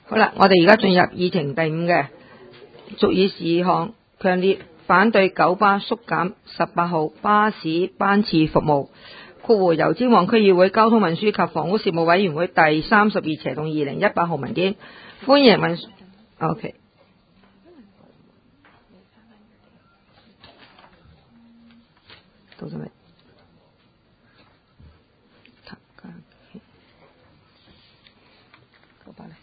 好啦，我哋而家進入議程第5嘅俗議事項，強烈反對九巴縮減18號巴士班次服務。由尖旺區議會交通運輸及房屋事務委員會第32/2018號文件，歡迎文。OK。到咗未？九巴咧。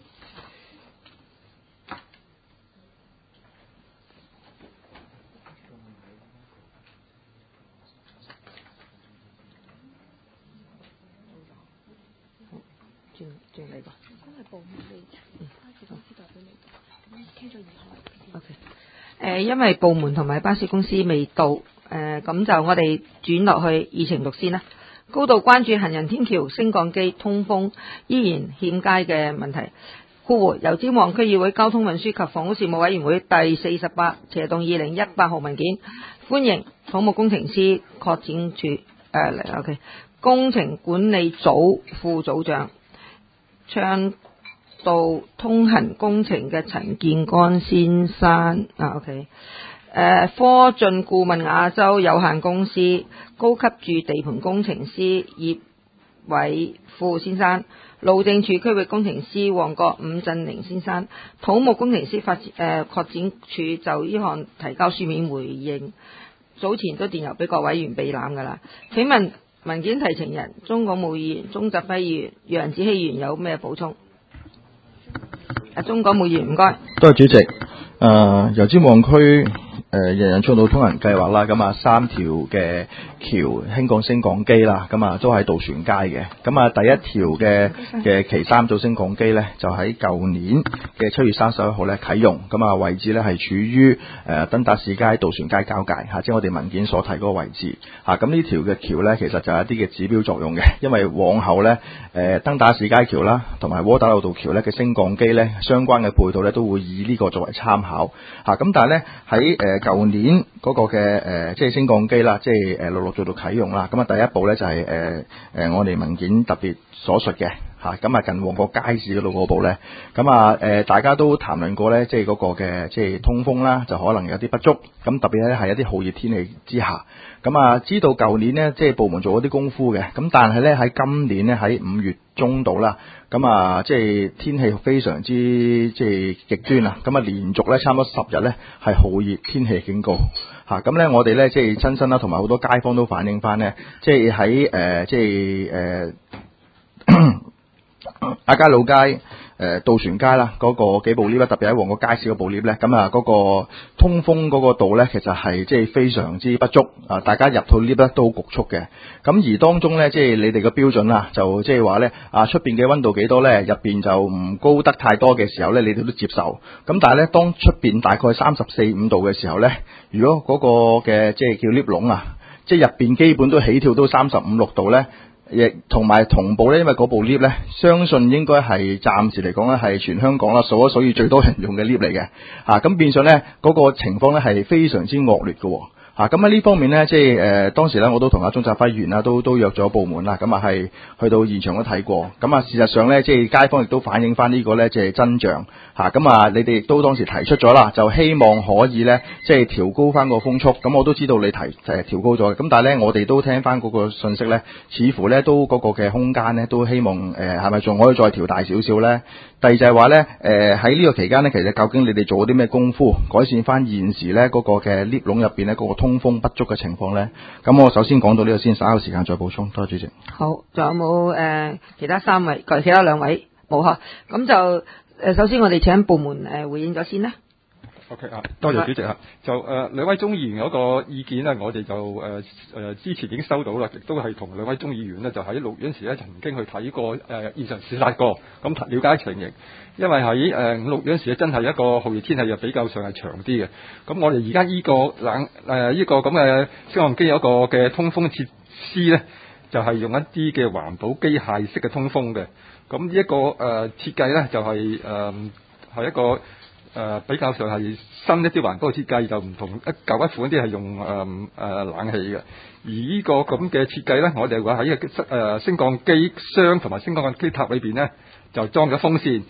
轉嚟個。嗰係部門嚟，巴士公司代表嚟，傾咗2項。OK。因為部門同埋巴士公司未到，咁就我哋轉落去議程6先啦。高度關注行人天橋升降機通風依然欠佳嘅問題。由尖旺區議會交通運輸及房屋事務委員會第48/2018號文件，歡迎土木工程師擴展處OK 工程管理組副組長倡導通行工程嘅陳建剛先生OK。科進顧問亞洲有限公司高級駐地盤工程師葉偉富先生，路政署區域工程師旺角伍振寧先生，土木工程師擴展處就呢項提交書面回應，早前都電郵俾各委員備覽㗎啦。請問文件提呈人鍾廣武議員、鍾澤輝議員、楊子希議員有咩補充？鍾廣武議員，唔該。 多謝主席。由尖旺區人人暢道通行計劃啦，咁啊3條嘅橋輕鋼升降機啦，咁啊都喺渡船街嘅。咁啊第一條嘅其3組升降機咧，就喺舊年嘅7月31號咧啟用，咁啊位置咧係處於登打士街渡船街交界嚇，即係我哋文件所提嗰個位置嚇。咁呢條嘅橋咧，其實就有一啲嘅指標作用嘅，因為往後咧登打士街橋啦，同埋窩打老道橋咧嘅升降機咧，相關嘅配套咧都會以呢個作為參考嚇。咁但係咧喺舊年嗰個嘅即係升降機啦，即係陸續做到啟用啦。咁啊第一步咧就係我哋文件特別所述嘅嚇。咁啊近旺角街市嗰度嗰部咧，咁啊大家都談論過咧，即係嗰個嘅即係通風啦，就可能有啲不足。咁特別咧係一啲酷熱天氣之下，咁啊知道舊年咧即係部門做咗啲功夫嘅，咁但係咧喺今年咧喺5月中度啦，咁啊即係天氣非常之即係極端啦，咁啊連續咧差唔多10日咧係酷熱天氣警告嚇。咁咧我哋咧即係親身啦，同埋好多街坊都反映翻咧，即係喺即係亞皆老街渡船街啦，嗰個幾部 lift，特別喺旺角街市嗰部 lift 咧，咁啊嗰個通風嗰個度咧，其實係即係非常之不足啊！大家入到 lift 咧都好局促嘅。咁而當中咧，即係你哋嘅標準啦，就即係話咧出邊嘅溫度幾多咧，入邊就唔高得太多嘅時候咧，你哋都接受。咁但係咧，當出邊大概34-5度嘅時候咧，如果嗰個嘅即係叫 lift 籠啊，即係入邊基本都起跳都35-36度咧。亦同埋同步咧，因為嗰部 lift 咧，相信應該係暫時嚟講咧，係全香港啦數一數二最多人用嘅 lift 嚟嘅，咁變相咧嗰個情況咧係非常之惡劣嘅。咁喺呢方面咧，即係當時咧，我都同阿鍾澤輝議員啦，都約咗部門啦，咁啊係去到現場都睇過，咁啊事實上咧，即係街坊亦都反映翻呢個咧，即係真相咁啊你哋亦都當時提出咗啦，就希望可以咧，即係調高翻個風速，咁我都知道你調高咗，咁但係咧，我哋都聽翻嗰個信息咧，似乎咧都嗰個嘅空間咧，都希望係咪仲可以再調大少少咧？第二就係話咧，喺呢個期間咧，其實究竟你哋做咗啲咩功夫，改善翻現時咧嗰個嘅 lift 籠入邊咧嗰個通風不足嘅情況咧？咁我首先講到呢度先，稍後時間再補充。多謝主席。 好，仲有冇其他3位？其他2位冇嚇。咁就首先我哋請部門回應咗先啦。 OK 多謝主席就兩位鍾議員嗰個意見呢，我哋就之前已經收到啦，亦都係同兩位鍾議員呢，就喺6月時咧曾經去睇過現場視察過，咁了解情形。因為喺5、6月時咧，真係一個酷熱天氣又比較上係長啲嘅。咁我哋而家呢個呢個咁嘅升降機有一個嘅通風設施咧，就係用一啲嘅環保機械式嘅通風嘅。咁呢一個設計咧，就係一個比較上係新一啲環保嘅設計，就唔同舊一款啲係用冷氣嘅。而呢個咁嘅設計咧，我哋話喺升降機箱同埋升降機塔裏邊咧，就裝咗風扇。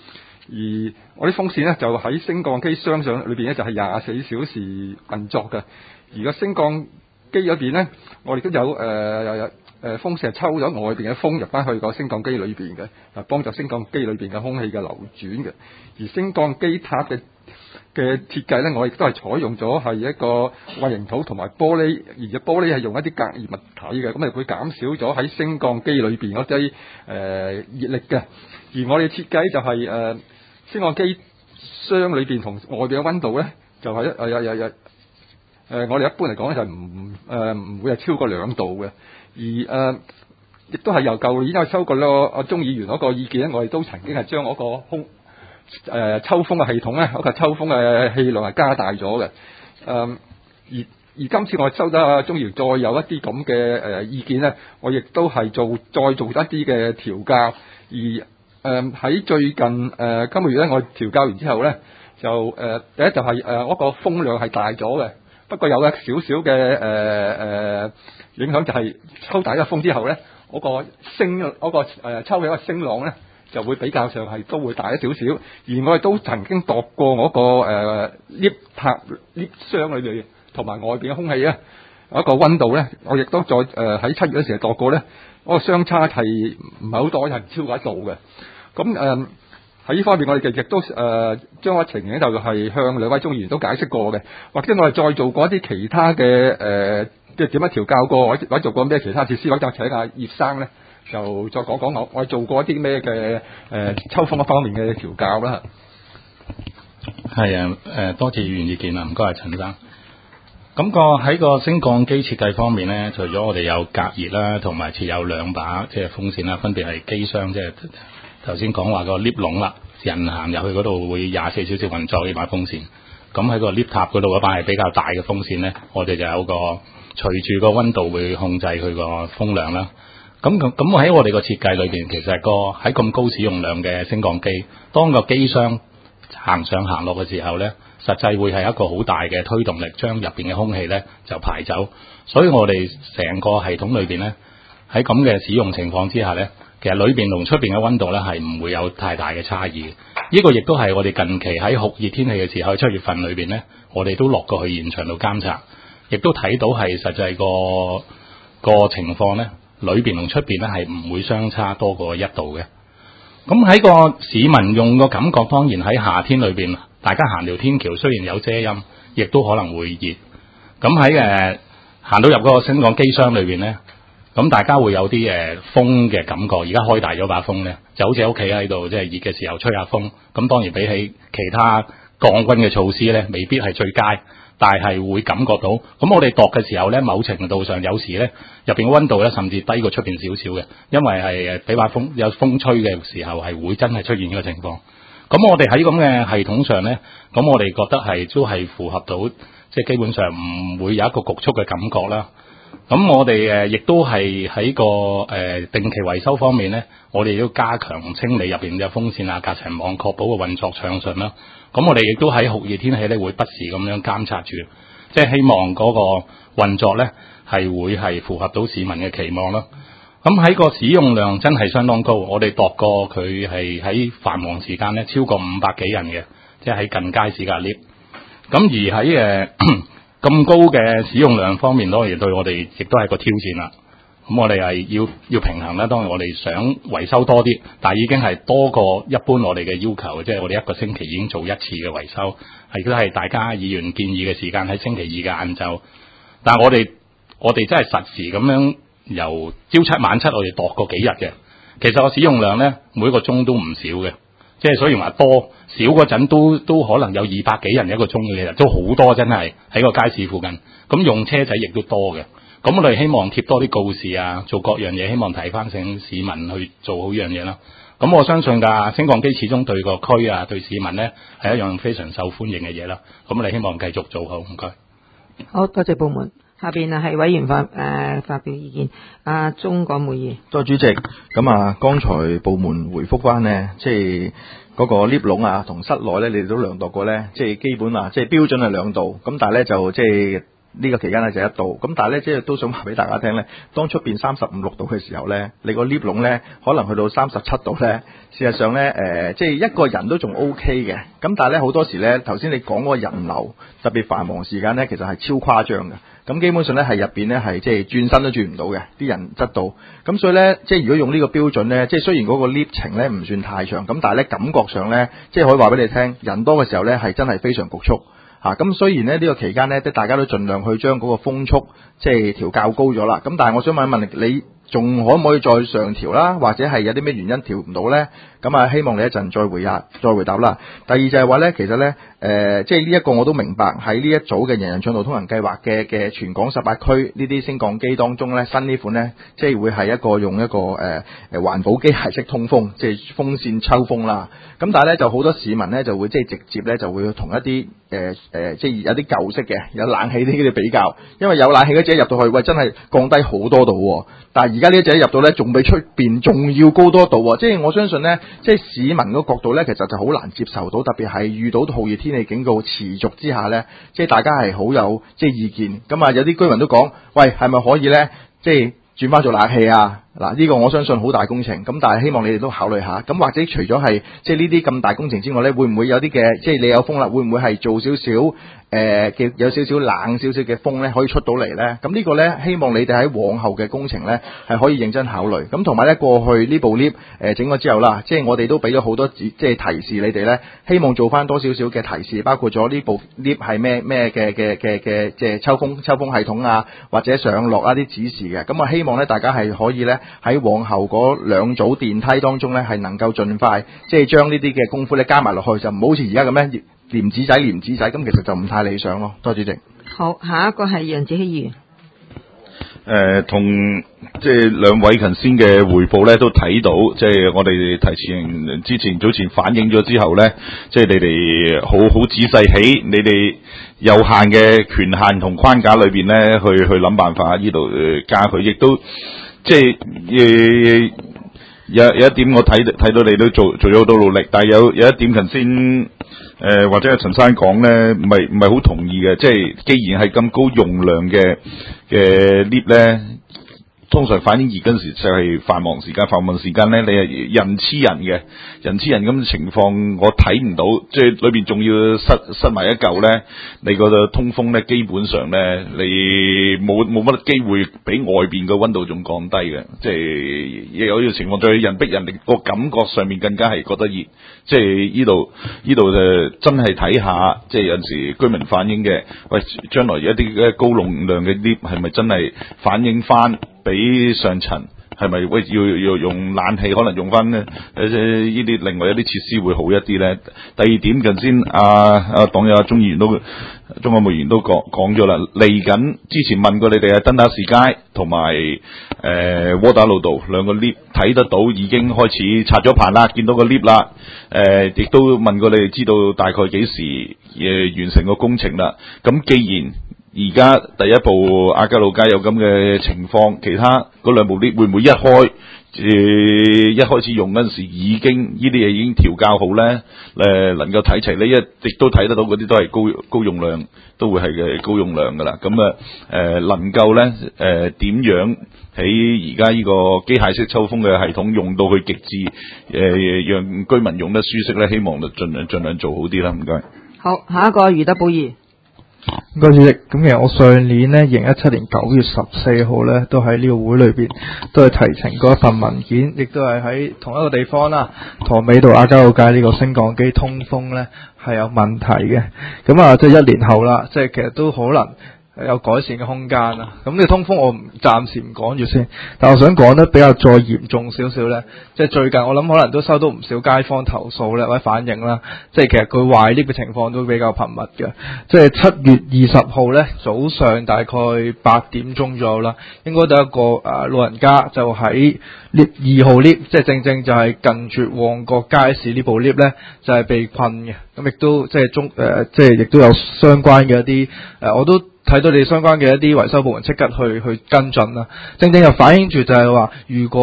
而我啲風扇咧就喺升降機箱上裏邊咧就係24小時運作嘅。而個升降機嗰邊咧，我哋都有風扇係抽咗外邊嘅風入翻去個升降機裏邊嘅，幫助升降機裏邊嘅空氣嘅流轉嘅。而升降機塔嘅設計咧，我亦都係採用咗係一個混凝土同埋玻璃，而且玻璃係用一啲隔熱物體嘅，咁會減少咗喺升降機裏邊嗰啲熱力嘅。而我哋設計就係升降機箱裏邊同外邊嘅溫度咧，就係我哋一般嚟講咧就唔會係超過2度嘅。而亦都係由舊年收過阿鍾議員嗰個意見咧，我哋都曾經係將嗰個抽風嘅系統咧，嗰個抽風嘅氣量係加大咗嘅。而今次我收到阿鍾議員再有一啲咁嘅意見咧，我亦都係再做一啲嘅調校。而喺最近今個月咧，我調校完之後咧，就第一就係嗰個風量係大咗嘅。不過有一少少嘅影響，就係抽大咗風之後咧，嗰個抽起個聲浪咧就會比較上係都會大一少少。而我哋都曾經度過嗰個lift箱裏邊同埋外邊嘅空氣咧一個溫度咧，我亦都再喺7月嗰時度過咧，嗰個相差係唔係好多，係唔超過1度嘅。咁喺呢方面，我哋亦都將個情形就係向兩位鍾議員都解釋過嘅，或者我哋再做過一啲其他嘅即係點樣調校過，或者做過咩其他設施，或者請阿葉生咧就再講講我哋做過一啲咩嘅抽風方面嘅調校啦。 係啊，多謝議員意見啊，唔該陳生。咁喺個升降機設計方面咧，除咗我哋有隔熱啦，同埋設有2把即係風扇啦，分別係機箱即係頭先講話個 lift 籠啦，人行入去嗰度會24小時運作呢把風扇。咁喺個 lift 塔嗰度嗰把係比較大嘅風扇咧，我哋就有個隨住個溫度會控制佢個風量啦。咁喺我哋個設計裏邊，其實喺咁高使用量嘅升降機，當個機箱行上行落嘅時候咧，實際會係一個好大嘅推動力，將入邊嘅空氣咧就排走。所以我哋成個系統裏邊咧，喺咁嘅使用情況之下咧，其實裏邊同出邊嘅溫度咧係唔會有太大嘅差異。呢個亦都係我哋近期喺酷熱天氣嘅時候，喺7月份裏邊咧，我哋都落過去現場度監察，亦都睇到係實際個情況咧，裏邊同出邊咧係唔會相差多過1度嘅。咁喺個市民用個感覺，當然喺夏天裏邊，大家行條天橋雖然有遮陰，亦都可能會熱。咁喺行到入嗰個升降機箱裏邊咧，咁大家會有啲風嘅感覺。而家開大咗把風咧，就好似喺屋企喺度即係熱嘅時候吹下風。咁當然比起其他降溫嘅措施咧，未必係最佳，但係會感覺到。咁我哋度嘅時候咧，某程度上有時咧入邊嘅溫度咧，甚至低過出邊少少嘅，因為係俾把風有風吹嘅時候係會真係出現呢個情況。咁我哋喺咁嘅系統上咧，咁我哋覺得都係符合到，即係基本上唔會有一個局促嘅感覺啦。咁我哋亦都係喺個定期維修方面咧，我哋都加強清理入邊嘅風扇啊、隔塵網，確保個運作暢順啦。咁我哋亦都喺酷熱天氣咧，會不時咁樣監察住，即係希望嗰個運作咧係會係符合到市民嘅期望啦。咁喺個使用量真係相當高，我哋度過佢係喺繁忙時間咧超過500幾人嘅，即係喺近街市嘅 lift。咁而喺咁高嘅使用量方面，當然對我哋亦都係個挑戰啦。咁我哋係要平衡啦。當然我哋想維修多啲，但係已經係多過一般我哋嘅要求，即係我哋一個星期已經做1次嘅維修，亦都係大家議員建議嘅時間喺星期2嘅晏晝。但係我哋真係實時咁樣由朝7晚7，我哋度過幾日嘅。其實個使用量咧每個鐘都唔少嘅，即係所以話多少嗰陣都可能有200幾人一個鐘嘅，其實都好多，真係喺個街市附近。咁用車仔亦都多嘅。咁我哋希望貼多啲告示啊，做各樣嘢，希望提翻醒市民去做好呢樣嘢啦。咁我相信升降機始終對個區啊，對市民咧係一樣非常受歡迎嘅嘢啦。咁我哋希望繼續做好，唔該。 好多謝部門。下邊係委員發表意見。阿鍾國梅議員。 多謝主席。咁剛才部門回覆翻呢，即係嗰個 lift 籠啊，同室內咧，你哋都量度過咧，即係基本即係標準係2度。咁但係咧就即係呢個期間咧就1度，咁但係咧即係都想話俾大家聽咧，當出邊35、6度嘅時候咧，你個 lift 籠咧可能去到37度咧，事實上咧即係一個人都仲 OK 嘅，咁但係咧好多時咧頭先你講嗰個人流特別繁忙時間咧，其實係超誇張嘅。咁基本上咧係入邊咧係即係轉身都轉唔到嘅，啲人擠到。咁所以咧，即係如果用呢個標準咧，即係雖然嗰個 lift 程咧唔算太長，咁但係咧感覺上咧，即係可以話俾你聽，人多嘅時候咧係真係非常局促嚇。咁雖然咧呢個期間咧，即係大家都盡量去將嗰個風速即係調較高咗啦。咁但係我想問一問你，仲可唔可以再上調啦？或者係有啲咩原因調唔到咧？咁啊，希望你一陣再回答啦。第二就係話咧，其實咧即係呢一個我都明白喺呢一組嘅人人暢道通行計劃嘅全港18區呢啲升降機當中咧，新呢款咧即係會係一個用一個環保機械式通風，即係風扇抽風啦。咁但係咧就好多市民咧就會即係直接咧就會同一啲即係有啲舊式嘅有冷氣啲嘅比較，因為有冷氣嗰隻入到去，喂真係降低好多度喎。但係而家呢一隻入到咧，仲比出邊仲要高多度喎。即係我相信咧，即係市民個角度咧，其實就好難接受到，特別係遇到酷熱天氣警告持續之下咧，即係大家係好有即係意見。咁啊，有啲居民都講，喂，係咪可以咧，即係轉翻做冷氣啊？嗱，呢個我相信好大工程，咁但係希望你哋都考慮下。咁或者除咗係即係呢啲咁大工程之外咧，會唔會有啲嘅即係你有風啦，會唔會係做少少嘅有少少冷少少嘅風咧，可以出到嚟咧？咁呢個咧，希望你哋喺往後嘅工程咧係可以認真考慮。咁同埋咧，過去呢部 lift 整咗之後啦，即係我哋都俾咗好多即係提示你哋咧，希望做翻多少少嘅提示，包括咗呢部 lift 係咩嘅即係抽風系統啊，或者上落一啲指示嘅。咁啊，希望咧大家係可以咧喺往後嗰2組電梯當中咧係能夠盡快即係將呢啲嘅功夫咧加埋落去，就唔好似而家咁樣黏紙仔，咁其實就唔太理想咯。多謝主席。 好，下一個係楊子希議員。 同即係兩位頭先嘅匯報咧，都睇到即係我哋早前反映咗之後咧，即係你哋好仔細喺你哋有限嘅權限同框架裏邊咧，去諗辦法呢度加佢，亦都即係有一點我睇到你都做咗好多努力，但係有一點頭先或者係陳生講咧，唔係好同意嘅，即係既然係咁高用量嘅 lift 咧，通常反映而嗰時就係繁忙時間咧，你係人黐人咁情況，我睇唔到，即係裏邊仲要塞埋一嚿咧，你個通風咧基本上咧，你冇乜機會比外邊個溫度仲降低嘅，即係有呢個情況，再人逼人哋個感覺上面更加係覺得熱，即係呢度就真係睇下，即係有陣時居民反映嘅，喂，將來一啲高容量嘅 lift 係咪真係反映翻俾上層？係咪喂要用冷氣？可能用翻呢啲另外一啲設施會好一啲咧。第二點近先黨友鍾議員都鍾國務員都講咗啦。嚟緊之前問過你哋登打士街同埋窩打老道兩個 lift 睇得到，已經開始拆咗棚啦，見到個 lift 啦。亦都問過你哋知道大概幾時完成個工程啦。咁既然而家第一步亞皆老街有咁嘅情況，其他嗰兩部 lift 會唔會一開始用嗰陣時已經呢啲嘢已經調校好咧？能夠睇齊呢，亦都睇得到嗰啲都係高用量，都會係嘅高用量噶啦。咁能夠咧點樣喺而家呢個機械式抽風嘅系統用到去極致，讓居民用得舒適咧？希望就盡量做好啲啦。唔該。 好，下一個余德寶議員。 唔該主席，咁其實我上年呢2017年9月14號呢都喺呢個會裏邊都係提呈過一份文件，亦都係喺同一個地方啦，塘尾道亞皆老街呢個升降機通風呢係有問題嘅。咁啊即係1年後啦，即係其實都可能有改善嘅空間啦。咁呢個通風我暫時唔講住先，但我想講得比較再嚴重少少呢，即係最近我諗可能都收到唔少街坊投訴呢或者反映啦，即係其實佢壞 lift 嘅情況都比較頻密嘅。即係7月20號呢早上大概8點鐘左右啦，應該都有一個老人家就喺 2號 lift， 即係正就係近住旺角街市呢部 lift 呢就係被困嘅。咁亦都即係亦都有相關嘅一啲我都睇到你相關嘅一啲維修部門即刻去跟進啦，正就反映住就係話，如果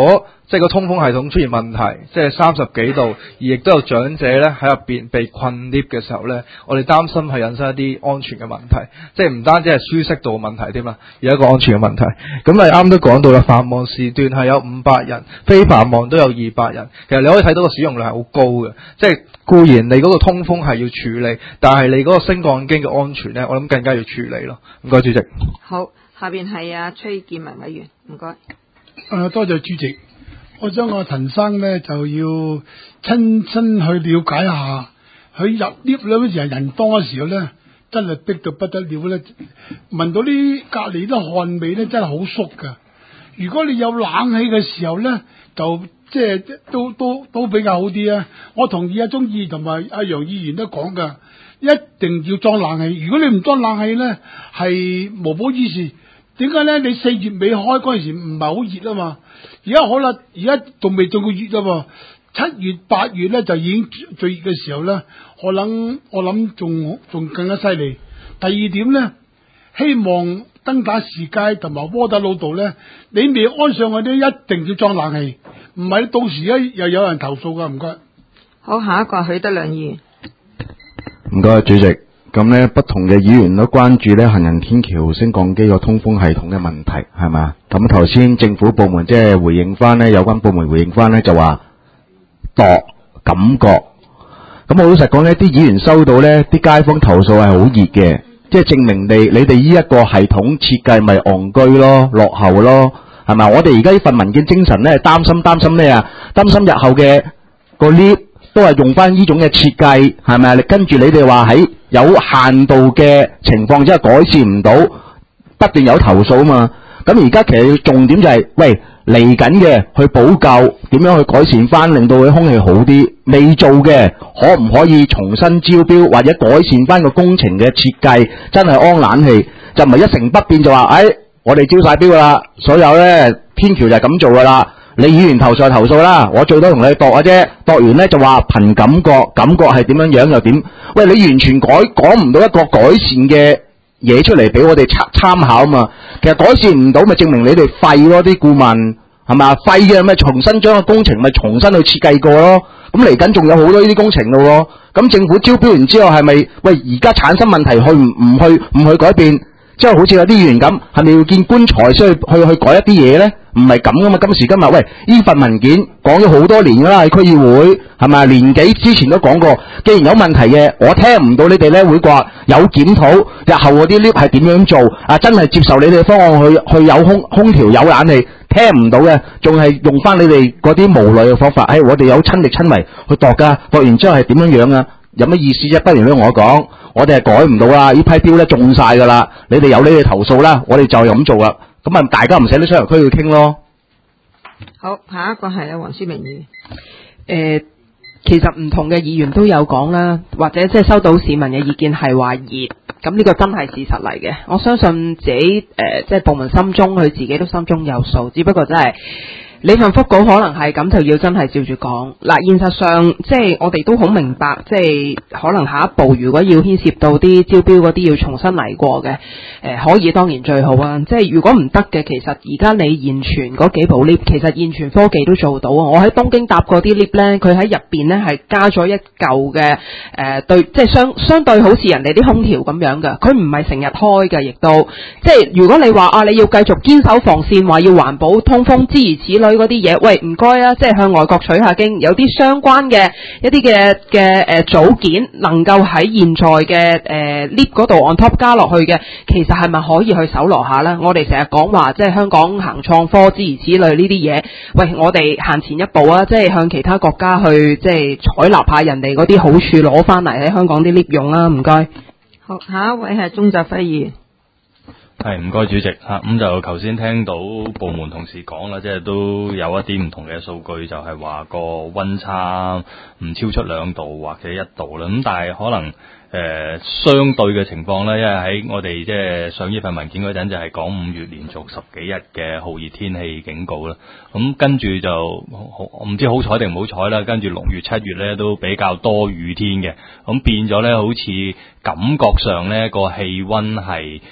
即係個通風系統出現問題，即係30幾度，而亦都有長者咧喺入邊被困 lift 嘅時候咧，我哋擔心係引申一啲安全嘅問題，即係唔單止係舒適度嘅問題添嘛，而係一個安全嘅問題。咁咪啱都講到啦，繁忙時段係有500人，非繁忙都有200人。其實你可以睇到個使用量係好高嘅，即係固然你嗰個通風係要處理，但係你嗰個升降機嘅安全咧，我諗更加要處理咯。唔該，主席。 好，下邊係崔建文委員，唔該。 多謝主席。我想我陳生咧就要親身去了解下，佢入 lift 嗰時候人多嘅時候咧，真係逼到不得了咧，聞到啲隔離啲汗味咧，真係好縮噶。如果你有冷氣嘅時候咧，就即係都比較好啲啊。我同意阿鍾議員同埋阿楊議員都講噶，一定要裝冷氣。如果你唔裝冷氣咧，係無補於事。點解咧？你4月尾開嗰陣時唔係好熱啊嘛，而家好啦，而家仲未到個月啊，7月8月咧就已經最熱嘅時候咧，我諗仲更加犀利。第二點咧，希望登打士街同埋窩打老道咧，你未安上嗰啲一定要裝冷氣，唔係到時咧又有人投訴噶。唔該。 好，下一個係許德亮議員。 唔該，主席。咁咧，不同嘅議員都關注咧行人天橋升降機個通風系統嘅問題，係嘛？咁頭先政府部門即係回應翻咧，有關部門回應翻咧就話度感覺。咁我老實講呢啲議員收到咧，啲街坊投訴係好熱嘅，即係證明你哋呢一個系統設計咪戇居咯，落後咯，係咪？我哋而家呢份文件精神咧，擔心咩啊？擔心日後嘅個 lift 都係用翻呢種嘅設計，係咪？跟住你哋話喺有限度嘅情況之下改善唔到，不斷有投訴啊嘛。咁而家其實重點就係，喂，嚟緊嘅去補救，點樣去改善翻，令到佢空氣好啲。未做嘅，可唔可以重新招標或者改善翻個工程嘅設計，真係安冷氣，就唔係一成不變就話，我哋招晒標噶啦，所有咧天橋就係咁做噶啦。你議員投訴就投訴啦，我最多同你度嘅啫，度完咧就話憑感覺，感覺係點樣又點？喂，你完全講唔到一個改善嘅嘢出嚟俾我哋參考啊嘛。其實改善唔到，咪證明你哋廢咯，啲顧問係咪？廢嘅咪重新將個工程咪重新去設計過咯。咁嚟緊仲有好多呢啲工程咯。咁政府招標完之後係咪？喂，而家產生問題唔去改變？即係好似有啲議員咁，係咪要見棺材先去改一啲嘢咧？唔係咁噶嘛。今時今日，喂，呢份文件講咗好多年噶啦，喺區議會係咪？年幾之前都講過，既然有問題嘅，我聽唔到你哋咧會話有檢討，日後嗰啲 lift 係點樣做啊？真係接受你哋嘅方案去有空調有冷氣，聽唔到嘅，仲係用翻你哋嗰啲無奈嘅方法。我哋有親力親為去度噶，度完之後係點樣啊？有乜意思啫？不如你同我講，我哋係改唔到啦，呢批標咧中晒噶啦，你哋有你哋投訴啦，我哋就咁做啦。咁啊，大家唔使啲商業區去傾咯。 好，下一個係黃書明議員。其實唔同嘅議員都有講啦，或者即係收到市民嘅意見係話熱，咁呢個真係事實嚟嘅。我相信自己即係部門心中，佢自己都心中有數，只不過真係。你份覆稿可能係咁，就要真係照住講。嗱，現實上即係我哋都好明白，即係可能下一步如果要牽涉到啲招標嗰啲要重新嚟過嘅，可以當然最好啊。即係如果唔得嘅，其實而家你現存嗰幾部 lift，其實現存科技都做到啊。我喺東京搭過啲 lift 咧，佢喺入邊咧係加咗一嚿嘅對，即係相對好似人哋啲空調咁樣嘅，佢唔係成日開嘅，亦都即係如果你話啊，你要繼續堅守防線，話要環保通風諸如此類。嗰啲嘢，喂，唔該啊，即係向外國取下經，有啲相關嘅一啲嘅組件，能夠喺現在嘅lift 嗰度 on top 加落去嘅，其實係咪可以去搜羅下咧？我哋成日講話，即係香港行創科諸如此類呢啲嘢，喂，我哋行前一步啊，即係向其他國家去即係採納下人哋嗰啲好處，攞翻嚟喺香港啲 lift 用啦，唔該。 好，下一位係鍾澤輝議員。 係，唔該主席嚇，咁就頭先聽到部門同事講啦，即係都有一啲唔同嘅數據，就係話個溫差唔超出2度或者1度啦。咁但係可能相對嘅情況咧，因為喺我哋即係上呢份文件嗰陣就係講5月連續10幾日嘅酷熱天氣警告啦。咁跟住就唔知好彩定唔好彩啦，跟住6月7月咧都比較多雨天嘅，咁變咗咧好似感覺上咧個氣溫係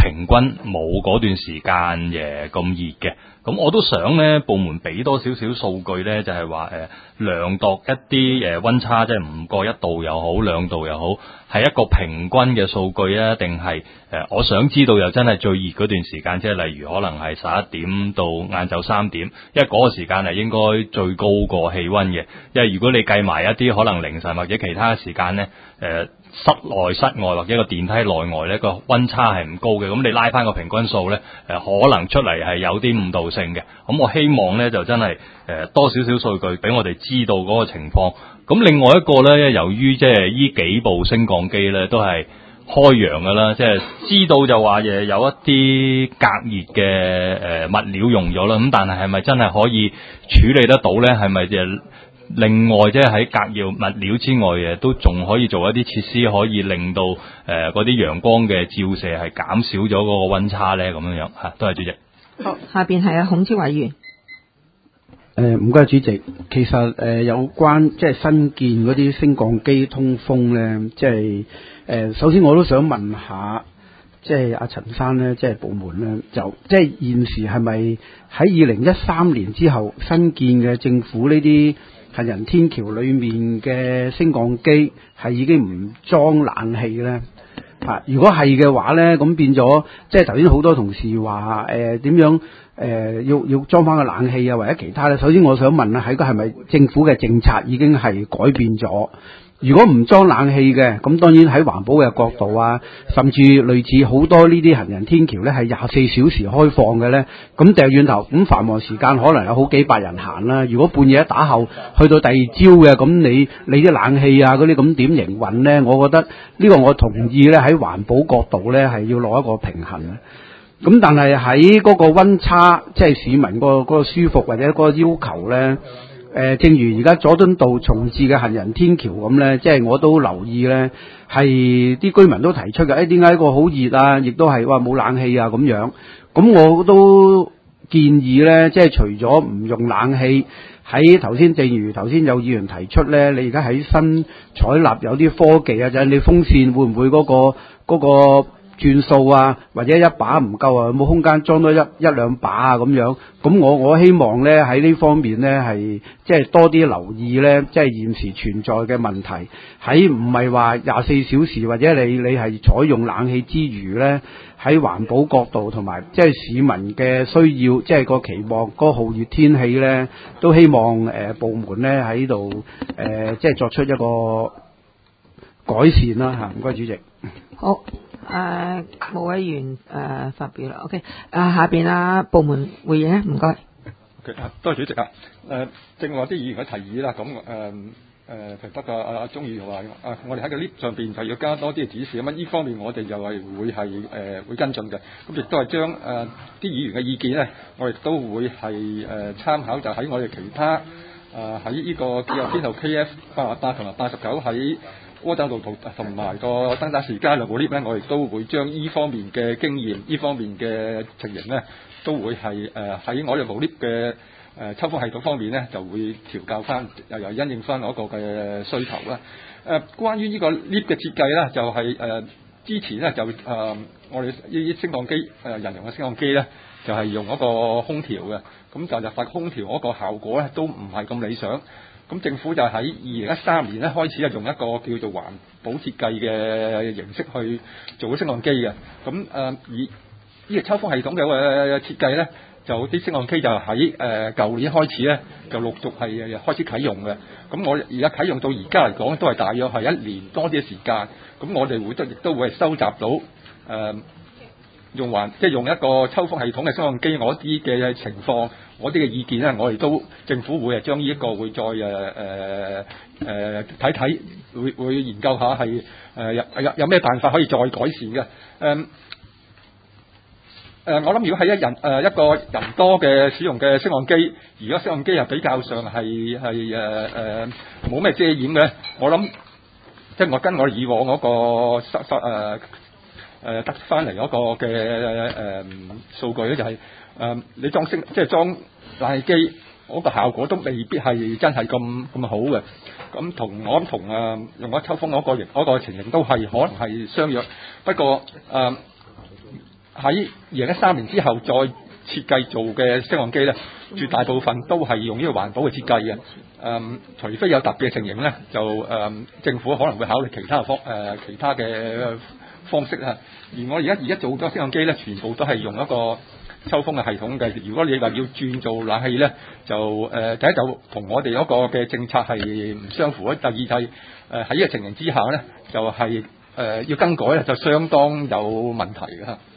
平均冇嗰段時間咁熱嘅。咁我都想咧部門俾多少少數據咧，就係話量度一啲溫差，即係唔過1度又好2度又好，係一個平均嘅數據啊，定係我想知道又真係最熱嗰段時間，即係例如可能係11點到晏晝3點，因為嗰個時間係應該最高個氣溫嘅。因為如果你計埋一啲可能凌晨或者其他時間咧，室內、室外或者個電梯內外咧個溫差係唔高嘅，咁你拉翻個平均數咧，可能出嚟係有啲誤導性嘅。咁我希望咧就真係多少少數據俾我哋知道嗰個情況。咁另外一個咧，由於即係呢幾部升降機咧都係開揚㗎啦，即係知道就話有一啲隔熱嘅物料用咗啦，咁但係咪真係可以處理得到咧？係咪另外即係喺隔熱物料之外都仲可以做一啲設施，可以令到嗰啲陽光嘅照射係減少咗嗰個溫差咧？咁樣嚇，多謝主席。 好，下邊係孔超委員。 唔該主席，其實有關即係新建嗰啲升降機通風咧，即係首先我都想問下，即係阿陳生咧，即係部門咧，就即係現時係咪喺2013年之後新建嘅政府呢啲行人天橋裏面嘅升降機係已經唔裝冷氣咧？如果係嘅話咧，咁變咗即係頭先好多同事話點樣要裝翻個冷氣啊，或者其他咧。首先我想問啦，係咪政府嘅政策已經係改變咗？如果唔裝冷氣嘅，咁當然喺環保嘅角度啊，甚至類似好多呢啲行人天橋咧係24小時開放嘅咧，咁掉轉頭咁繁忙時間可能有好幾百人行啦。如果半夜一打後去到第二朝嘅，咁你啲冷氣啊嗰啲咁點營運咧？我覺得呢個我同意咧，喺環保角度咧係要攞一個平衡。咁但係喺嗰個溫差，即係市民嗰個舒服或者嗰個要求咧。正如而家佐敦道重置嘅行人天橋咁咧，即係我都留意咧，係啲居民都提出嘅。點解個好熱啊？亦都係話冇冷氣啊咁樣。咁我都建議咧，即係除咗唔用冷氣，喺頭先正如頭先有議員提出咧，你而家喺新採納有啲科技啊，就係你風扇會唔會嗰個轉數啊，或者一把唔夠啊，有冇空間裝多一兩把啊咁樣？咁我希望咧喺呢方面咧係即係多啲留意咧，即係現時存在嘅問題，喺唔係話24小時或者你係採用冷氣之餘咧，喺環保角度同埋即係市民嘅需要，即係個期望嗰個酷熱天氣咧，都希望部門咧喺度即係作出一個改善啦嚇。唔該主席。 好。冇委員發表啦 ，OK， 下邊部門回應唔該。 OK， 多謝主席啊。正話啲議員嘅提議啦，咁不過阿鍾議員話我哋喺個 lift 上邊就要加多啲嘅指示，咁呢方面我哋就係會跟進嘅。咁亦都係將啲議員嘅意見咧，我哋都會係參考，就喺我哋其他喺呢個記錄編號 KF 88同埋89喺窩打路同埋個登打士街兩部 lift 咧，我哋都會將依方面嘅經驗、依方面嘅情形咧，都會係喺我哋部 lift 嘅抽風系統方面咧，就會調校翻，又因應翻嗰個嘅需求啦。關於呢個 lift 嘅設計咧，就係之前咧就我哋呢啲升降機人用嘅升降機咧，就係用嗰個空調嘅，咁就發覺空調嗰個效果咧都唔係咁理想。咁政府就喺2013年咧開始用一個叫做環保設計嘅形式去做咗升降機嘅。咁而呢個抽風系統嘅設計咧，就啲升降機就喺舊年開始咧就陸續係開始啟用嘅。咁我而家啟用到而家嚟講都係大約係1年多啲嘅時間。咁我哋亦都會收集到用一個抽風系統嘅升降機我啲嘅情況，我啲嘅意見咧，我哋都政府會將呢一個會再睇睇，會研究下係有咩辦法可以再改善嘅。我諗如果係一個人多嘅使用嘅升降機，如果升降機係比較上係冇咩遮掩嘅，我諗即係我跟我以往嗰個得翻嚟嗰個嘅數據咧，就係你裝冷氣機嗰個效果都未必係真係咁好嘅。咁同用嗰抽風嗰個情形都係可能係相若。不過喺2013年之後再設計做嘅升降機咧，絕大部分都係用呢個環保嘅設計嘅。除非有特別嘅情形咧，就政府可能會考慮其他嘅方式啊。而我而家做咗升降機咧，全部都係用一個抽風嘅系統嘅。如果你話要轉做冷氣咧，就第一就同我哋嗰個嘅政策係唔相符。第二就係喺呢個情形之下咧，就係要更改咧，就相當有問題嘅嚇。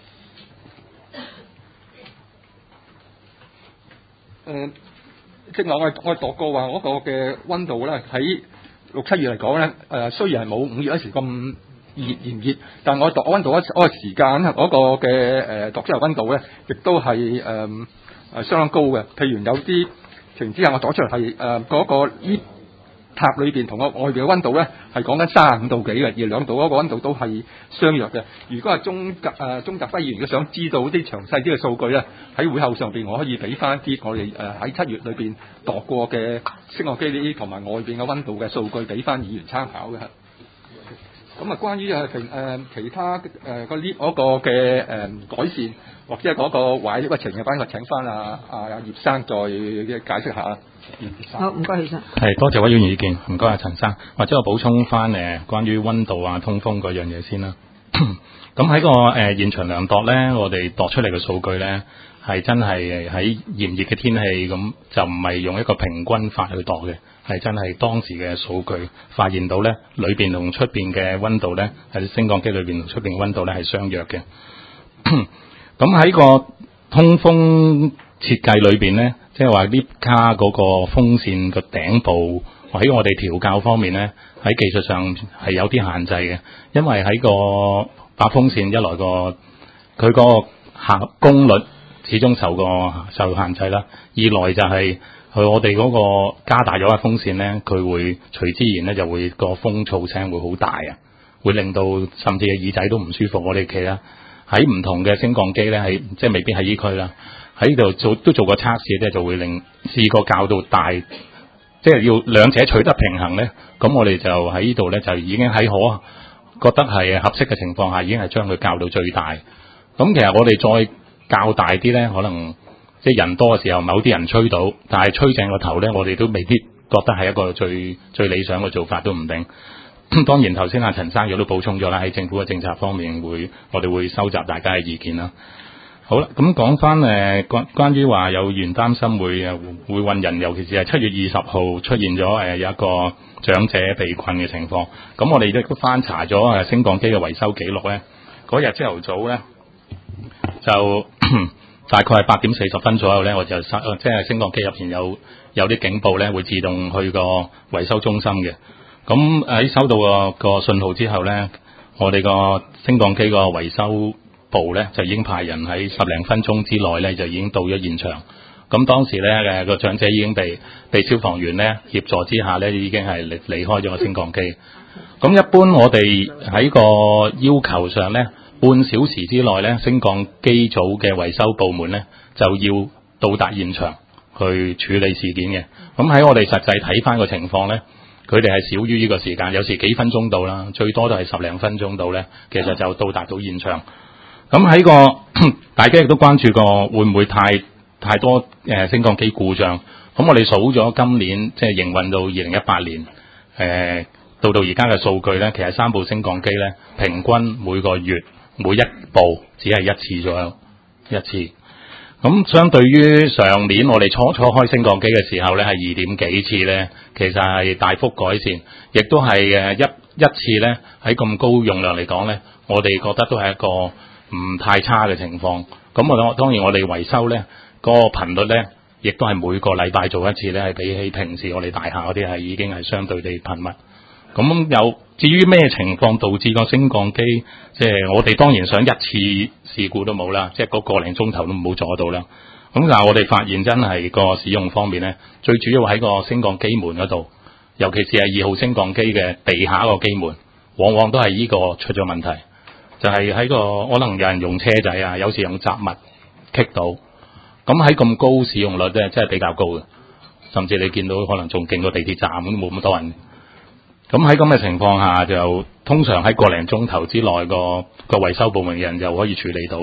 即係我度過話嗰個嘅溫度咧，喺6、7月嚟講咧，雖然係冇5月嗰時咁炎熱，但係我度溫度嗰個時間嗰個嘅度出嚟溫度咧，亦都係相當高嘅。譬如有啲情之下，我度出嚟係嗰個呢塔裏邊同個外邊嘅溫度咧，係講緊35度幾嘅，而兩度嗰個溫度都係相若嘅。如果係中澤輝議員想知道啲詳細啲嘅數據咧，喺會後上邊我可以俾翻啲我哋喺7月裏邊度過嘅升降機呢同埋外邊嘅溫度嘅數據俾翻議員參考嘅。咁啊，關於其他嗰個嘅改善或者係嗰個壞呢個情嘅，我請翻葉生再解釋下。 好，唔該，葉生。 係多謝委員意見，唔該陳生。或者我補充翻關於溫度啊、通風嗰樣嘢先啦。咁喺個現場量度咧，我哋度出嚟嘅數據咧，係真係喺炎熱嘅天氣咁，就唔係用一個平均法去度嘅，係真係當時嘅數據發現到咧，裏邊同出邊嘅溫度咧，喺升降機裏邊同出邊溫度咧係相若嘅。咁喺個通風設計裏邊咧，即係話 lift 卡嗰個風扇個頂部喺我哋調校方面咧，喺技術上係有啲限制嘅，因為喺個把風扇一來佢個功率始終受限制啦，二來就係我哋嗰個加大咗嘅風扇咧，佢會隨之然咧就會個風噪聲會好大啊，會令到甚至係耳仔都唔舒服。我哋其實喺唔同嘅升降機咧，喺即係未必喺依區啦，喺度都做過測試咧，就會試過校到大，即係要兩者取得平衡咧。咁我哋就喺呢度咧，就已經喺覺得係合適嘅情況下，已經係將佢校到最大。咁其實我哋再較大啲咧，可能即係人多嘅時候，某啲人吹到，但係吹正個頭咧，我哋都未必覺得係一個最理想嘅做法都唔定。當然頭先阿陳生亦都補充咗啦，喺政府嘅政策方面我哋會收集大家嘅意見啦。好啦，咁講翻關於話有議員擔心會運人，尤其是係7月20號出現咗有一個長者被困嘅情況。咁我哋亦都翻查咗升降機嘅維修記錄咧，嗰日朝頭早咧就大概係8點40分左右咧，我就即係升降機入邊有啲警報咧，會自動去個維修中心嘅。咁喺收到個信號之後咧，我哋個升降機個維修部咧就已經派人喺10零分鐘之內咧就已經到咗現場。咁當時咧個長者已經被消防員咧協助之下咧已經係離開咗個升降機。咁一般我哋喺個要求上咧，半小時之內咧升降機組嘅維修部門咧就要到達現場去處理事件嘅。咁喺我哋實際睇翻個情況咧，佢哋係少於呢個時間，有時幾分鐘到啦，最多都係10零分鐘到咧，其實就到達到現場。咁喺大家亦都關注過會唔會太多升降機故障。咁我哋數咗今年即係營運到2018年到而家嘅數據咧，其實3部升降機咧平均每個月每一部只係1次左右1次。咁相對於上年我哋初開升降機嘅時候咧係2點幾次咧，其實係大幅改善，亦都係一次咧喺咁高用量嚟講咧，我哋覺得都係一個唔太差嘅情況。咁當然我哋維修咧個頻率咧，亦都係每個禮拜做一次咧，係比起平時我哋大廈嗰啲係已經係相對地頻密。咁至於咩情況導致個升降機，即係我哋當然想一次事故都冇啦，即係個零鐘頭都唔好阻到啦。咁但係我哋發現真係個使用方面咧，最主要喺個升降機門嗰度，尤其是係2號升降機嘅地下個機門，往往都係呢個出咗問題。就係喺可能有人用車仔啊，有時用雜物棘到。咁喺咁高使用率咧，真係比較高嘅，甚至你見到可能仲勁過地鐵站咁，冇咁多人。咁喺咁嘅情況下，就通常喺個零鐘頭之內個維修部門嘅人就可以處理到，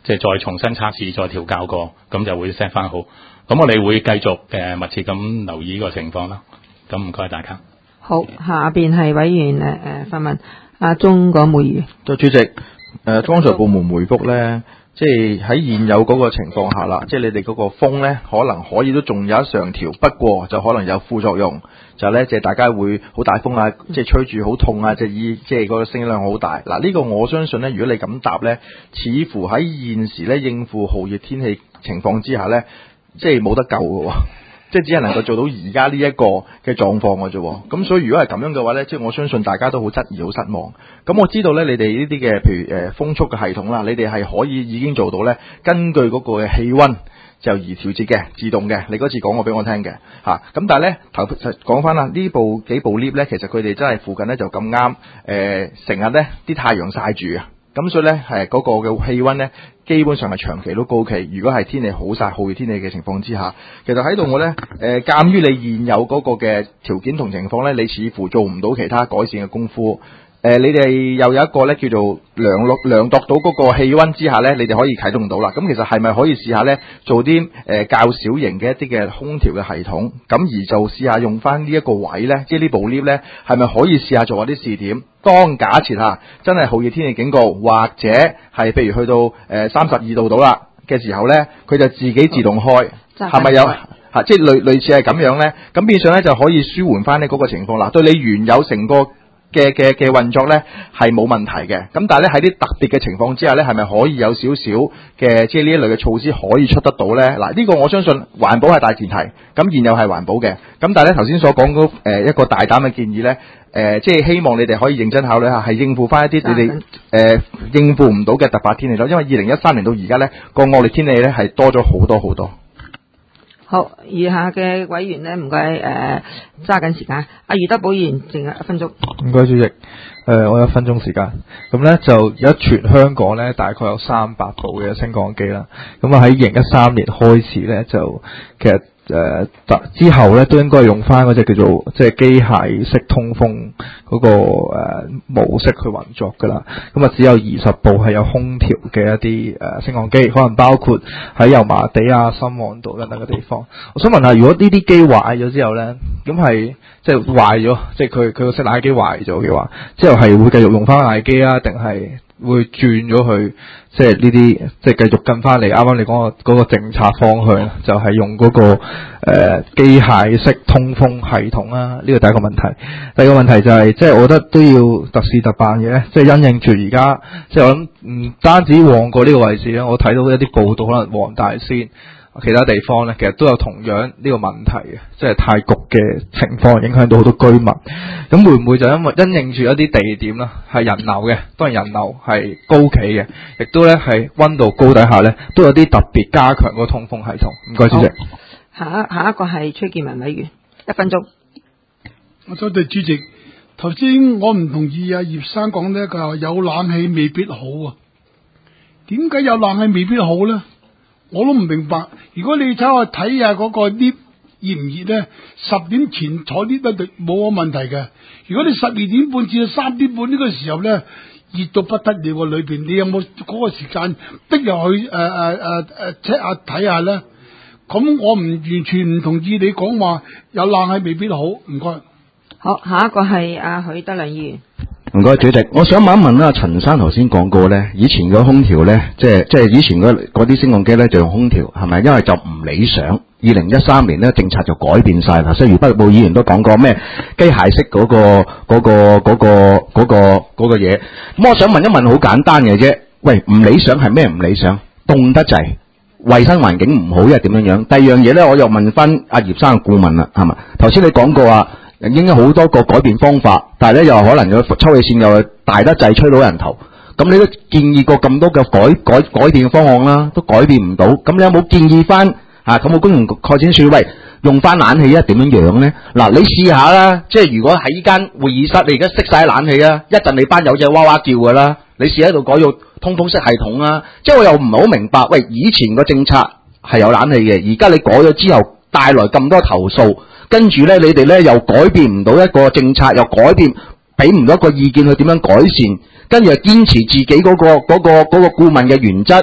即係再重新測試、再調校過，咁就會 set 翻好。咁我哋會繼續密切咁留意呢個情況啦。咁唔該大家。 好，下邊係委員發問，阿鍾國梅議員。 主席，剛才部門回覆咧，即係喺現有嗰個情況下啦，即係你哋嗰個風咧，可能可以都仲有一上調，不過就可能有副作用，就咧即係大家會好大風啊，即係吹住好痛啊，即係嗰個聲音量好大。嗱，呢個我相信咧，如果你咁答咧，似乎喺現時咧應付酷熱天氣情況之下咧，即係冇得救嘅喎。即係只係能夠做到而家呢一個嘅狀況嘅啫，咁所以如果係咁樣嘅話咧，即係我相信大家都好質疑、好失望。咁我知道咧，你哋呢啲嘅譬如風速嘅系統啦，你哋係可以已經做到咧，根據嗰個嘅氣温就而調節嘅，自動嘅。你嗰次講過俾我聽嘅嚇，咁但係咧講翻啦，幾部 lift 咧，其實佢哋真係附近咧就咁啱，成日咧啲太陽曬住啊，咁所以咧係嗰個嘅氣温咧。基本上係長期都高企。如果係天氣好曬、酷熱天氣嘅情況之下，其實喺度我咧鑑於你現有嗰個嘅條件同情況咧，你似乎做唔到其他改善嘅功夫。你哋又有一個咧叫做量度到嗰個氣温之下咧，你哋可以啟動到啦。咁其實係咪可以試下咧做啲較小型嘅一啲嘅空調嘅系統，咁而就試下用翻呢一個位咧，即係呢部 lift 咧，係咪可以試下做下啲試點？當假設下真係酷熱天氣警告，或者係譬如去到32度到啦嘅時候咧，佢就自己自動開，係咪有嚇？即係類似係咁樣咧，咁變相咧就可以舒緩翻呢嗰個情況啦。對你原有成個嘅運作咧係冇問題嘅，咁但係咧喺啲特別嘅情況之下咧，係咪可以有少少嘅即係呢一類嘅措施可以出得到咧？嗱，呢個我相信環保係大前提，咁現有係環保嘅，咁但係咧頭先所講嗰一個大膽嘅建議咧，即係希望你哋可以認真考慮下，係應付翻一啲你哋應付唔到嘅突發天氣咯，因為2013年到而家咧個惡劣天氣咧係多咗好多好多。 好，餘下嘅委員咧，唔該揸緊時間。阿余德寶議員，剩1分鐘。 唔該主席，我有1分鐘時間。咁咧就而家全香港咧大概有300部嘅升降機啦。咁啊喺2013年開始咧就其實之後咧都應該用翻嗰隻叫做即係機械式通風嗰個模式去運作㗎啦。咁啊只有20部係有空調嘅一啲升降機，可能包括喺油麻地啊、深旺道等等嘅地方。我想問下，如果呢啲機壞咗之後咧，咁係即係壞咗，即係佢個式冷氣機壞咗嘅話，之後係會繼續用翻冷氣機啊，定係會轉咗去即係呢啲即係繼續跟翻嚟啱啱你講嗰個政策方向，就係用嗰個機械式通風系統啊？呢個第一個問題。第二個問題就係即係我覺得都要特事特辦嘅，即係因應住而家即係我諗唔單止旺角呢個位置咧，我睇到一啲報道，可能黃大仙其他地方咧，其實都有同樣呢個問題嘅，即係太焗嘅情況影響到好多居民。咁會唔會就因應住一啲地點啦，係人流嘅，當然人流係高企嘅，亦都咧係溫度高底下咧，都有啲特別加強嗰個通風系統。唔該，主席。 下一個係崔建文委員，1分鐘。 我多謝主席。頭先我唔同意啊葉生講呢，佢話有冷氣未必好啊。點解有冷氣未必好咧？我都唔明白。如果你走去睇下嗰個 lift 熱唔熱咧，10點前坐 lift 一定冇乜問題嘅。如果你12點半至到3點半呢個時候咧，熱到不得了喎，裏邊你有冇嗰個時間逼入去check 下睇下咧？咁我唔完全唔同意你講話有冷氣未必好。唔該。 好，下一個係阿許德亮議員。 唔該，主席，我想問一問啦，陳生頭先講過咧，以前嘅空調咧，即係以前嗰啲升降機咧就用空調，係咪？因為就唔理想。2013年咧政策就改變晒啦，所以余北寶議員都講過咩機械式嗰個嘢。咁我想問一問，好簡單嘅啫。喂，唔理想係咩唔理想？凍得滯，衛生環境唔好，因為點樣？第二樣嘢咧，我又問翻阿葉生嘅顧問啦，係咪？頭先你講過啊。應該好多個改變方法，但係咧又可能個抽氣扇又大得滯，吹到人頭。咁你都建議過咁多嘅改變嘅方案啦，都改變唔到。咁你有冇建議翻咁個公共概展署，喂，用翻冷氣啊？點樣咧？嗱，你試下啦，即係如果喺依間會議室，你而家熄晒冷氣啊，一陣你班友仔哇哇叫噶啦。你試喺度改咗通風式系統啊？即係我又唔係好明白，喂，以前個政策係有冷氣嘅，而家你改咗之後帶來咁多投訴。跟住咧，你哋咧又改變唔到一個政策，又改變俾唔到一個意見去點樣改善，跟住又堅持自己嗰個顧問嘅原則，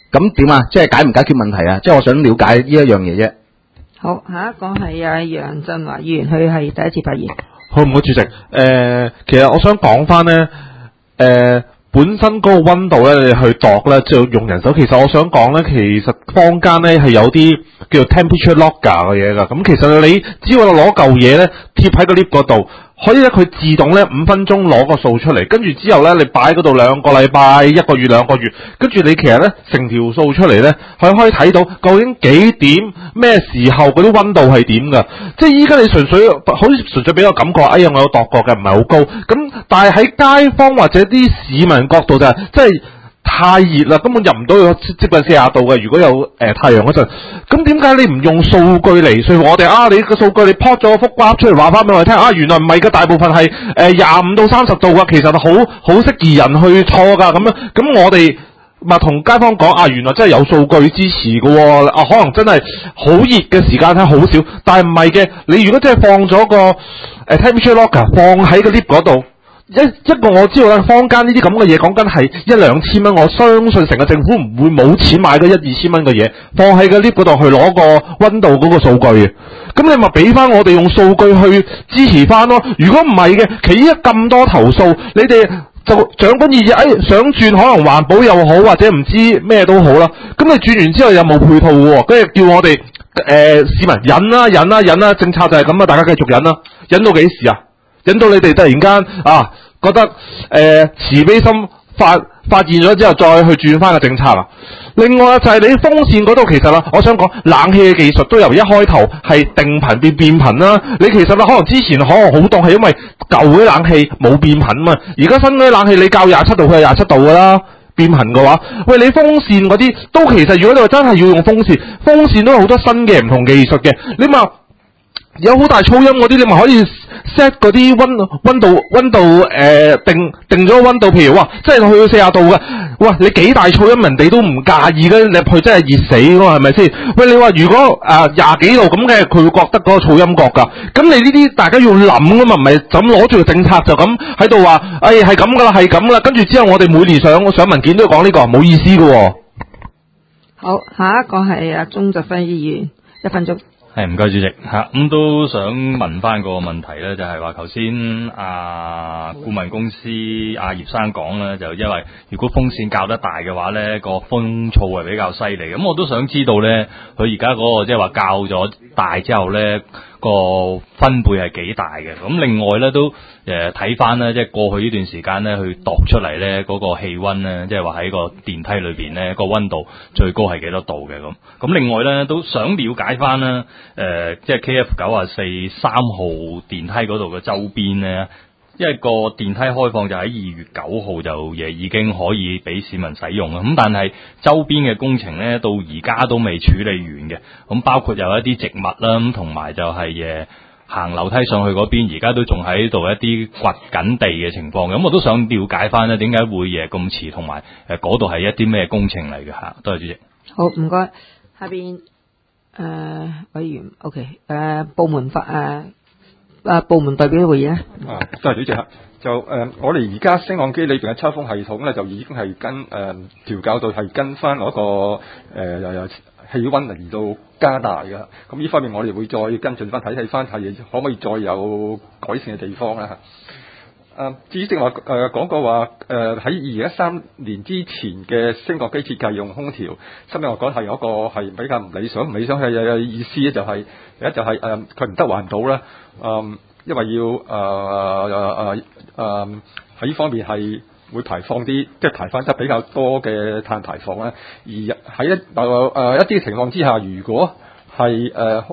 咁點啊？即係解唔解決問題啊？即係我想了解呢一樣嘢啫。 好，下一個係阿楊振華議員，佢係第一次發言。 好唔好，主席？其實我想講翻咧，本身嗰個溫度咧，你去度咧，就用人手。其實我想講咧，其實坊間咧係有啲叫做 temperature logger 嘅嘢㗎。咁其實你只要攞嚿嘢咧貼喺個 lift 嗰度，可以咧佢自動咧5分鐘攞個數出嚟，跟住之後咧你擺喺嗰度2個禮拜、1個月、2個月，跟住你其實咧成條數出嚟咧，佢可以睇到究竟幾點咩時候嗰啲溫度係點㗎。即係依家你純粹好似純粹俾我感覺，哎呀我有度過嘅，唔係好高。咁但係喺街坊或者啲市民角度就係即係太熱啦，根本入唔到去接近40度嘅。如果有太陽嗰陣，咁點解你唔用數據嚟說服我哋啊？你個數據你 plot 咗幅 graph 出嚟話翻俾我哋聽啊？原來唔係嘅，大部分係25到30度㗎，其實好適宜人去錯㗎咁樣。咁我哋咪同街坊講啊，原來真係有數據支持嘅喎。啊，可能真係好熱嘅時間睇好少，但係唔係嘅。你如果真係放咗個temperature logger 放喺個 lift 嗰度。一個我知道咧，坊間呢啲咁嘅嘢講緊係1-2千蚊，我相信成個政府唔會冇錢買嗰1-2千蚊嘅嘢，放喺個 lift 嗰度去攞個溫度嗰個數據。咁你咪俾翻我哋用數據去支持翻咯。如果唔係嘅，其實咁多投訴，你哋就長軍意義，想轉可能環保又好，或者唔知咩都好啦。咁你轉完之後又冇配套嘅喎，跟住叫我哋市民忍啦，政策就係咁啊，大家繼續忍啦，忍到幾時啊？引到你哋突然間覺得慈悲心發現咗之後，再去轉翻個政策啊！另外就係你風扇嗰度，其實啦，我想講冷氣嘅技術都由一開頭係定頻變頻啦。你其實啦，可能之前可能好凍，係因為舊嗰啲冷氣冇變頻嘛。而家新嗰啲冷氣你校27度，佢係27度㗎啦。變頻嘅話，喂，你風扇嗰啲都其實如果你話真係要用風扇都有好多新嘅唔同技術嘅。你話有好大噪音嗰啲，你咪可以 set 嗰啲溫度定咗溫度，譬如哇，真係去到40度嘅，哇，你幾大噪音人哋都唔介意嘅，你入去真係熱死㗎嘛，係咪先？喂，你話如果20幾度咁嘅，佢會覺得嗰個噪音覺㗎，咁你呢啲大家要諗㗎嘛，唔係就咁攞住個政策就咁喺度話，係咁㗎啦，係咁啦，跟住之後我哋每年上文件都要講呢個，冇意思㗎喎。 好，下一個係阿鍾澤輝議員，1分鐘。 係唔該主席嚇，咁都想問翻個問題咧，就係話頭先顧問公司阿葉生講咧，就因為如果風扇校得大嘅話咧，個風噪係比較犀利。咁我都想知道咧，佢而家嗰個即係話校咗大之後咧，個分貝係幾大嘅？咁另外咧都睇翻咧，即係過去呢段時間咧，去度出嚟咧嗰個氣溫咧，即係話喺個電梯裏邊咧個溫度最高係幾多度嘅咁。咁另外咧都想了解翻啦，即係 KF94 3號電梯嗰度嘅周邊咧，因為個電梯開放就喺2月9號就已經可以俾市民使用啦。咁但係周邊嘅工程咧，到而家都未處理完嘅。咁包括有一啲植物啦，咁同埋就係行樓梯上去嗰邊，而家都仲喺度一啲掘緊地嘅情況。咁我都想了解翻咧，點解會咁遲，同埋嗰度係一啲咩工程嚟嘅嚇？多謝主席。 好，唔該。下邊委員 ，OK， 部門部門代表會議咧。 多謝主席嚇。就我哋而家升降機裏邊嘅抽風系統咧，就已經係跟調校到係跟翻嗰個氣溫嚟到加大嘅。咁呢方面我哋會再跟進翻睇翻係可唔可以再有改善嘅地方啦嚇。至於正話講過話喺2013年之前嘅升降機設計用空調，甚至我講係有一個係比較唔理想嘅意思咧，就係第一就係佢唔得環保啦，因為要喺呢方面係會排放啲即係排放得比較多嘅碳排放啦。而喺一啲情況之下，如果係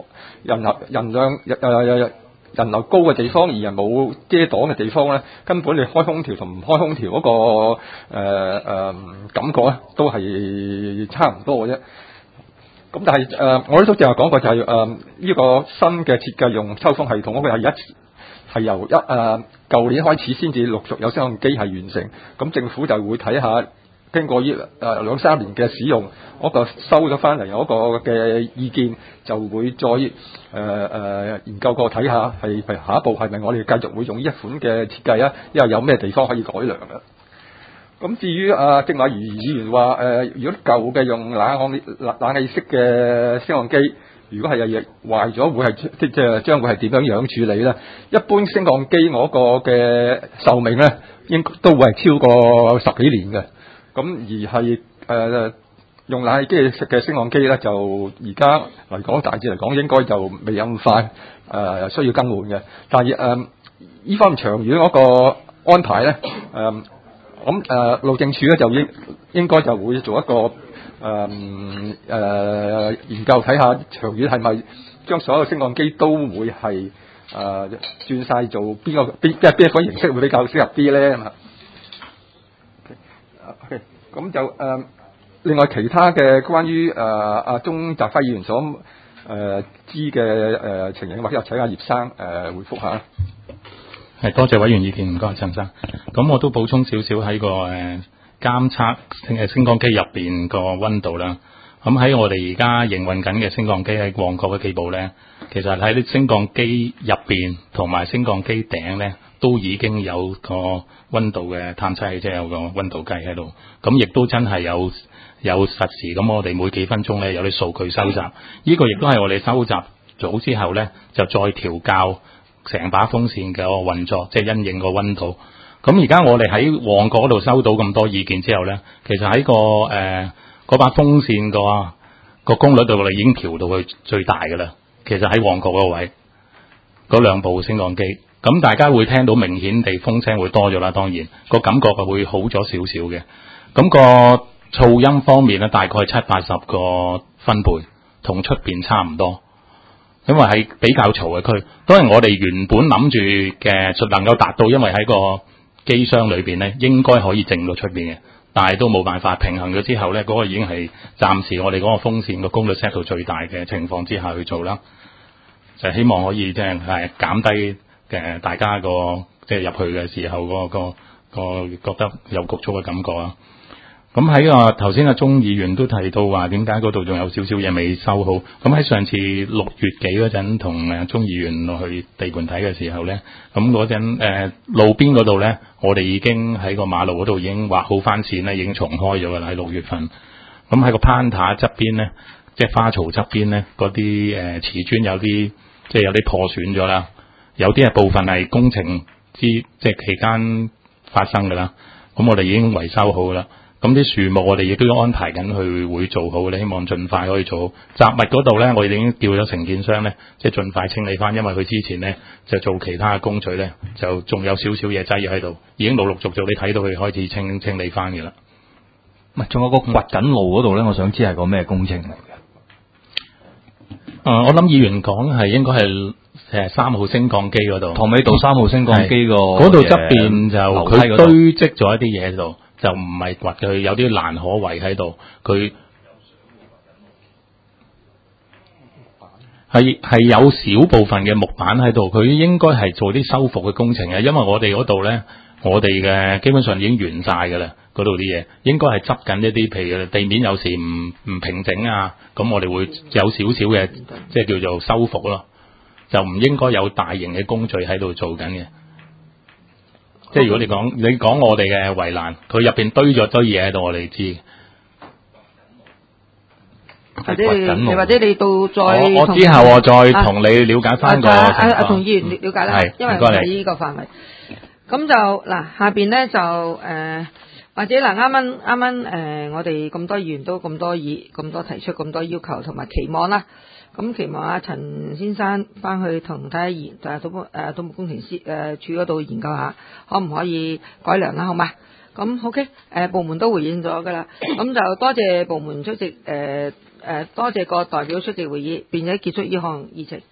人流高嘅地方，而人冇遮擋嘅地方咧，根本你開空調同唔開空調嗰個感覺咧，都係差唔多嘅啫。咁但係我都正話講過，就係呢個新嘅設計用抽風系統，嗰個係由舊年開始先至陸續有升降機係完成。咁政府就會睇下經過呢2-3年嘅使用，嗰個收咗翻嚟有一個嘅意見，就會再研究過睇下係下一步係咪我哋繼續會用呢一款嘅設計啊？因為有咩地方可以改良嘅。 咁至於正話余議員話如果舊嘅用冷氣式嘅升降機，如果係日壞咗，會係即係將會係點樣處理咧？一般升降機嗰個嘅壽命咧，都會係超過10幾年嘅。咁而係用冷氣機嘅升降機咧，就而家嚟講大致嚟講應該就未有咁快需要更換嘅。但係依方面長遠嗰個安排咧，路政署咧就應該就會做一個研究，睇下長遠係咪將所有升降機都會係轉晒做邊一款形式會比較適合啲咧？咁就另外其他嘅關於阿鍾澤輝議員所知嘅情形，或者請阿葉生回覆下。 係，多謝委員意見，唔該陳生。咁我都補充少少喺個監測升降機入邊個溫度啦。咁喺我哋而家營運緊嘅升降機喺旺角嘅幾部咧，其實喺啲升降機入邊同埋升降機頂咧，都已經有個溫度嘅探測器，即係有個溫度計喺度。咁亦都真係有實時，咁我哋每幾分鐘咧有啲數據收集。呢個亦都係我哋收集咗之後咧，就再調校成把風扇嘅運作，即係因應個溫度。咁而家我哋喺旺角嗰度收到咁多意見之後咧，其實喺嗰把風扇個功率度，我哋已經調到去最大㗎啦。其實喺旺角嗰個位，嗰兩部升降機，咁大家會聽到明顯地風聲會多咗啦。當然個感覺係會好咗少少嘅。咁個噪音方面咧，大概70-80個分貝，同出邊差唔多。因為係比較嘈嘅區，當然我哋原本諗住嘅就能夠達到，因為喺個機箱裏邊咧應該可以靜到出邊嘅，但係都冇辦法平衡咗之後咧，嗰個已經係暫時我哋嗰個風扇個功率 set 到最大嘅情況之下去做啦，就希望可以即係減低大家個即係入去嘅時候個覺得有局促嘅感覺啊。咁喺頭先阿鍾議員都提到話點解嗰度仲有少少嘢未收好。咁喺上次6月幾嗰陣同鍾議員落去地盤睇嘅時候咧，咁嗰陣路邊嗰度咧，我哋已經喺個馬路嗰度已經畫好翻線咧，已經重開咗㗎啦，喺6月份。咁喺個攀塔側邊咧，即係花槽側邊咧，嗰啲瓷磚有啲即係有啲破損咗啦，有啲係部分係工程即係期間發生㗎啦。咁我哋已經維修好㗎啦。咁啲樹木我哋亦都安排緊去會做好嘅，希望盡快可以做好。雜物嗰度咧，我哋已經叫咗承建商咧，即係盡快清理翻，因為佢之前咧就做其他嘅工序咧，就仲有少少嘢擠喺度，已經陸陸續續你睇到佢開始清理翻嘅啦。 仲有個掘緊路嗰度咧，我想知係個咩工程嚟嘅？ 我諗議員講係應該係3號升降機嗰度， 塘尾道3號升降機嗰度側邊就佢堆積咗一啲嘢喺度。就唔係掘佢，有啲難可為喺度。佢係有少部分嘅木板喺度，佢應該係做啲修復嘅工程嘅。因為我哋嗰度咧，我哋嘅基本上已經完晒㗎啦，嗰度啲嘢應該係執緊一啲，譬如地面有時唔平整啊，咁我哋會有少少嘅即係叫做修復咯，就唔應該有大型嘅工序喺度做緊嘅。即係如果你講我哋嘅圍欄，佢入邊堆咗堆嘢喺度，我哋知。 或者你到再我之後我再同你了解翻個情況。 同議員了解啦，因為我係呢個範圍。咁就嗱下邊咧就或者嗱啱啱我哋咁多議員都咁多提出咁多要求同埋期望啦。咁期望阿陳先生翻去同睇下土木工程師處嗰度研究下，可唔可以改良啦？好嘛？咁 OK， 部門都回應咗噶啦。咁就多謝部門出席，多謝個代表出席會議，並且結束呢項議程。